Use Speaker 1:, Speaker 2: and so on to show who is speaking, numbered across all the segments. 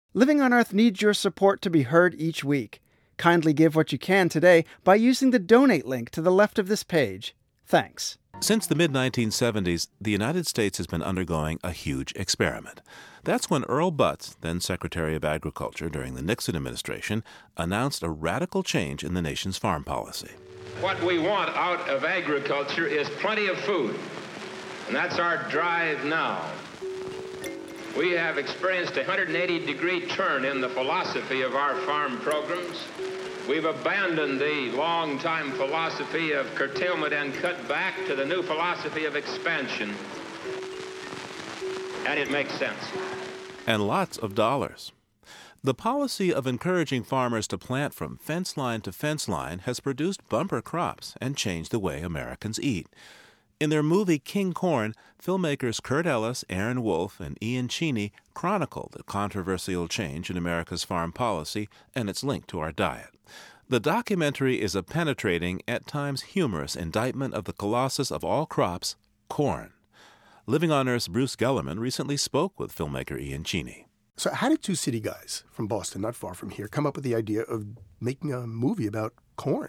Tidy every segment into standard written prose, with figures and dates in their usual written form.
Speaker 1: Living on Earth needs your support to be heard each week. Kindly give what you can today by using the donate link to the left of this page. Thanks.
Speaker 2: Since the mid-1970s, the United States has been undergoing a huge experiment. That's when Earl Butz, then Secretary of Agriculture during the Nixon administration, announced a radical change in the nation's farm policy.
Speaker 3: What we want out of agriculture is plenty of food, and that's our drive now. We have experienced a 180-degree turn in the philosophy of our farm programs. We've abandoned the long-time philosophy of curtailment and cut back to the new philosophy of expansion. And it makes sense.
Speaker 2: And lots of dollars. The policy of encouraging farmers to plant from fence line to fence line has produced bumper crops and changed the way Americans eat. In their movie King Corn, filmmakers Kurt Ellis, Aaron Wolf, and Ian Cheney chronicle the controversial change in America's farm policy and its link to our diet. The documentary is a penetrating, at times humorous indictment of the colossus of all crops, corn. Living on Earth's Bruce Gellerman recently spoke with filmmaker Ian Cheney.
Speaker 4: So how did two city guys from Boston, not far from here, come up with the idea of making a movie about corn?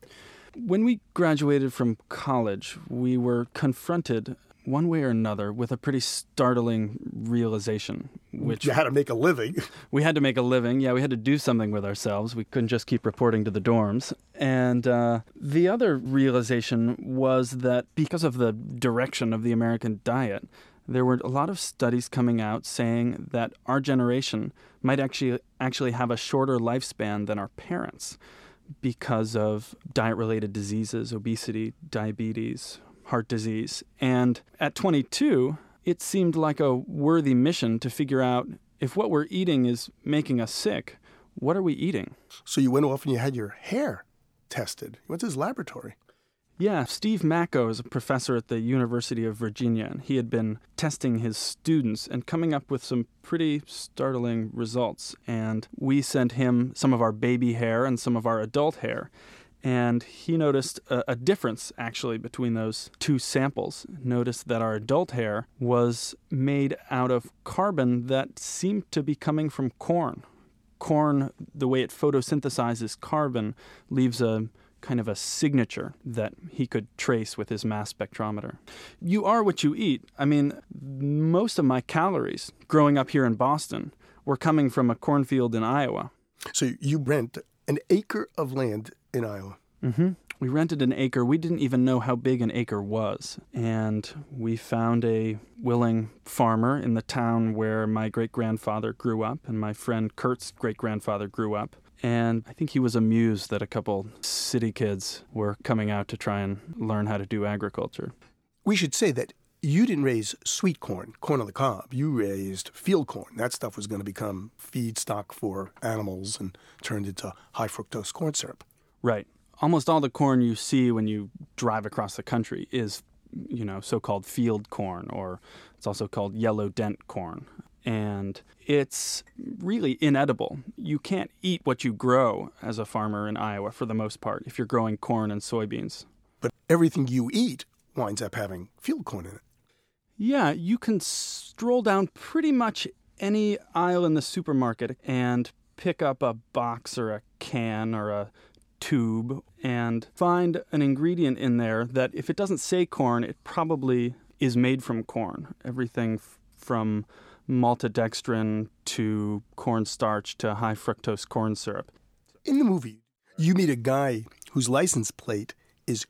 Speaker 5: When we graduated from college, we were confronted, one way or another, with a pretty startling realization. Which
Speaker 4: you had to make a living.
Speaker 5: We had to make a living. Yeah, we had to do something with ourselves. We couldn't just keep reporting to the dorms. And the other realization was that because of the direction of the American diet, there were a lot of studies coming out saying that our generation might actually have a shorter lifespan than our parents, because of diet-related diseases, obesity, diabetes, heart disease. And at 22, it seemed like a worthy mission to figure out if what we're eating is making us sick, what are we eating?
Speaker 4: So you went off and you had your hair tested. You went to his laboratory.
Speaker 5: Yeah, Steve Macko is a professor at the University of Virginia, and he had been testing his students and coming up with some pretty startling results. And we sent him some of our baby hair and some of our adult hair. And he noticed a difference, actually, between those two samples. Noticed that our adult hair was made out of carbon that seemed to be coming from corn. Corn, the way it photosynthesizes carbon, leaves a kind of a signature that he could trace with his mass spectrometer. You are what you eat. I mean, most of my calories growing up here in Boston were coming from a cornfield in Iowa.
Speaker 4: So you rent an acre of land in Iowa.
Speaker 5: Mm-hmm. We rented an acre. We didn't even know how big an acre was. And we found a willing farmer in the town where my great-grandfather grew up and my friend Kurt's great-grandfather grew up. And I think he was amused that a couple city kids were coming out to try and learn how to do agriculture.
Speaker 4: We should say that you didn't raise sweet corn, corn on the cob. You raised field corn. That stuff was going to become feedstock for animals and turned into high fructose corn syrup.
Speaker 5: Right. Almost all the corn you see when you drive across the country is, so-called field corn, or it's also called yellow dent corn. And it's really inedible. You can't eat what you grow as a farmer in Iowa for the most part if you're growing corn and soybeans.
Speaker 4: But everything you eat winds up having field corn in it.
Speaker 5: Yeah, you can stroll down pretty much any aisle in the supermarket and pick up a box or a can or a tube and find an ingredient in there that if it doesn't say corn, it probably is made from corn. Everything from maltodextrin to cornstarch to high fructose corn syrup.
Speaker 4: In the movie, you meet a guy whose license plate is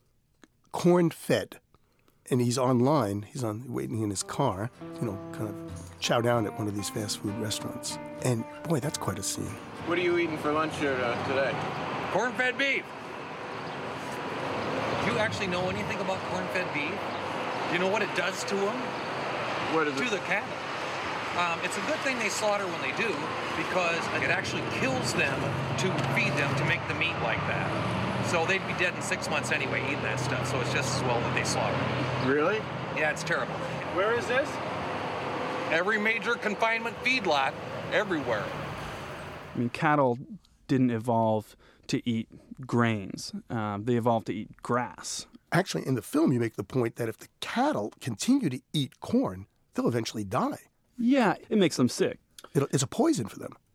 Speaker 4: corn-fed. And he's online, waiting in his car, kind of chow down at one of these fast food restaurants. And boy, that's quite a scene.
Speaker 6: What are you eating for lunch here today?
Speaker 7: Corn-fed beef. Do you actually know anything about corn-fed beef? Do you know what it does to them?
Speaker 6: What is it?
Speaker 7: To the cattle. It's a good thing they slaughter when they do, because it actually kills them to feed them to make the meat like that. So they'd be dead in 6 months anyway eating that stuff, so it's just as well that they slaughter them.
Speaker 6: Really?
Speaker 7: Yeah, it's terrible.
Speaker 6: Where is this?
Speaker 7: Every major confinement feedlot, everywhere.
Speaker 5: I mean, cattle didn't evolve to eat grains. They evolved to eat grass.
Speaker 4: Actually, in the film, you make the point that if the cattle continue to eat corn, they'll eventually die.
Speaker 5: Yeah, it makes them sick.
Speaker 4: It's a poison for them.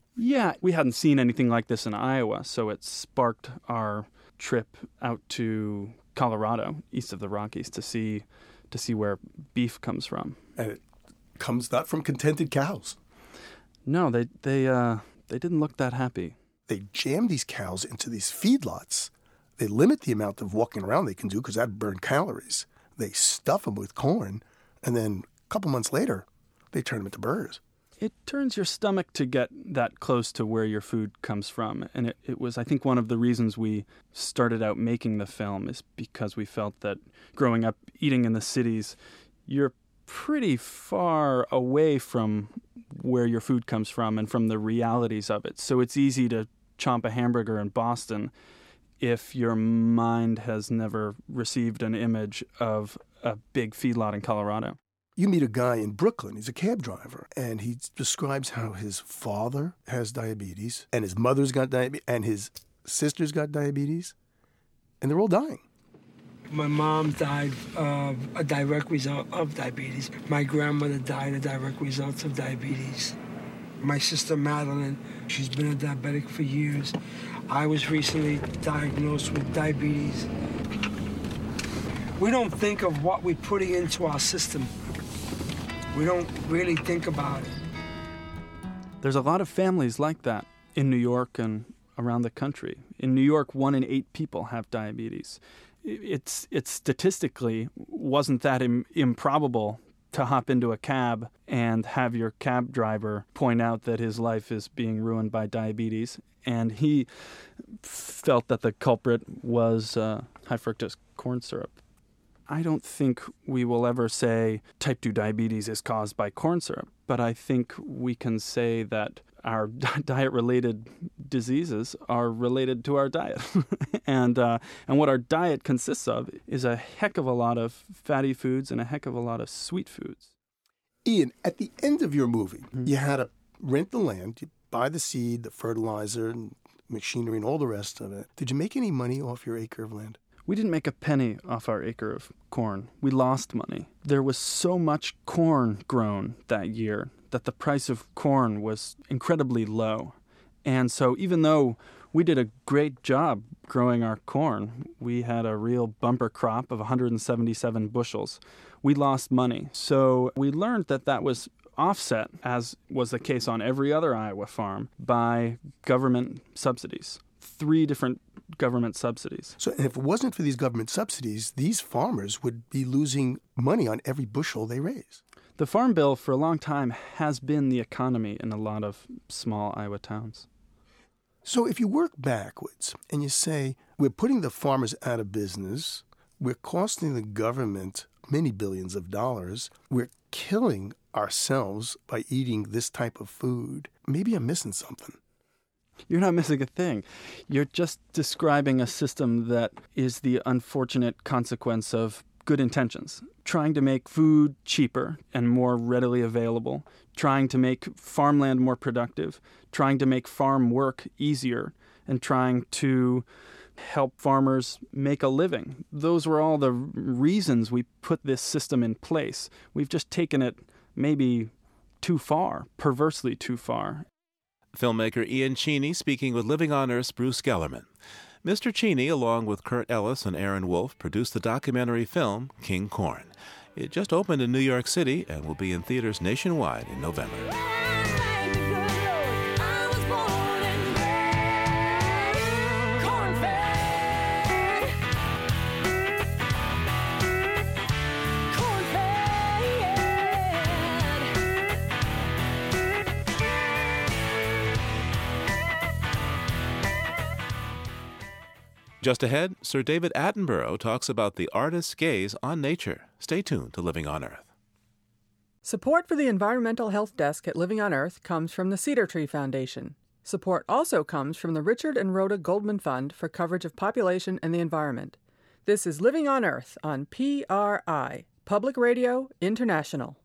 Speaker 5: Yeah, we hadn't seen anything like this in Iowa, so it sparked our trip out to Colorado, east of the Rockies, to see where beef comes from.
Speaker 4: And it comes not from contented cows.
Speaker 5: No, they didn't look that happy.
Speaker 4: They jam these cows into these feedlots. They limit the amount of walking around they can do because that burn calories. They stuff them with corn, and then a couple months later, they turn them into burgers.
Speaker 5: It turns your stomach to get that close to where your food comes from. And it was, I think, one of the reasons we started out making the film is because we felt that growing up eating in the cities, you're pretty far away from where your food comes from and from the realities of it. So it's easy to chomp a hamburger in Boston if your mind has never received an image of a big feedlot in Colorado.
Speaker 4: You meet a guy in Brooklyn, he's a cab driver, and he describes how his father has diabetes, and his mother's got diabetes, and his sister's got diabetes, and they're all dying.
Speaker 8: My mom died of a direct result of diabetes. My grandmother died of direct results of diabetes. My sister Madeline, she's been a diabetic for years. I was recently diagnosed with diabetes. We don't think of what we're putting into our system. We don't really think about it.
Speaker 5: There's a lot of families like that in New York and around the country. In New York, 1 in 8 people have diabetes. It's statistically wasn't that improbable to hop into a cab and have your cab driver point out that his life is being ruined by diabetes. And he felt that the culprit was high fructose corn syrup. I don't think we will ever say type 2 diabetes is caused by corn syrup, but I think we can say that our diet-related diseases are related to our diet. and what our diet consists of is a heck of a lot of fatty foods and a heck of a lot of sweet foods.
Speaker 4: Ian, at the end of your movie, you had to rent the land, you buy the seed, the fertilizer, and machinery, and all the rest of it. Did you make any money off your acre of land?
Speaker 5: We didn't make a penny off our acre of corn. We lost money. There was so much corn grown that year that the price of corn was incredibly low. And so even though we did a great job growing our corn, we had a real bumper crop of 177 bushels. We lost money. So we learned that that was offset, as was the case on every other Iowa farm, by government subsidies. 3 different government subsidies.
Speaker 4: So if it wasn't for these government subsidies, these farmers would be losing money on every bushel they raise.
Speaker 5: The Farm Bill for a long time has been the economy in a lot of small Iowa towns.
Speaker 4: So if you work backwards and you say, we're putting the farmers out of business, we're costing the government many billions of dollars, we're killing ourselves by eating this type of food, maybe I'm missing something.
Speaker 5: You're not missing a thing. You're just describing a system that is the unfortunate consequence of good intentions. Trying to make food cheaper and more readily available, trying to make farmland more productive, trying to make farm work easier, and trying to help farmers make a living. Those were all the reasons we put this system in place. We've just taken it maybe too far, perversely too far.
Speaker 2: Filmmaker Ian Cheney speaking with Living on Earth's Bruce Gellerman. Mr. Cheney, along with Kurt Ellis and Aaron Wolf, produced the documentary film King Corn. It just opened in New York City and will be in theaters nationwide in November. Just ahead, Sir David Attenborough talks about the artist's gaze on nature. Stay tuned to Living on Earth.
Speaker 9: Support for the Environmental Health Desk at Living on Earth comes from the Cedar Tree Foundation. Support also comes from the Richard and Rhoda Goldman Fund for coverage of population and the environment. This is Living on Earth on PRI, Public Radio International.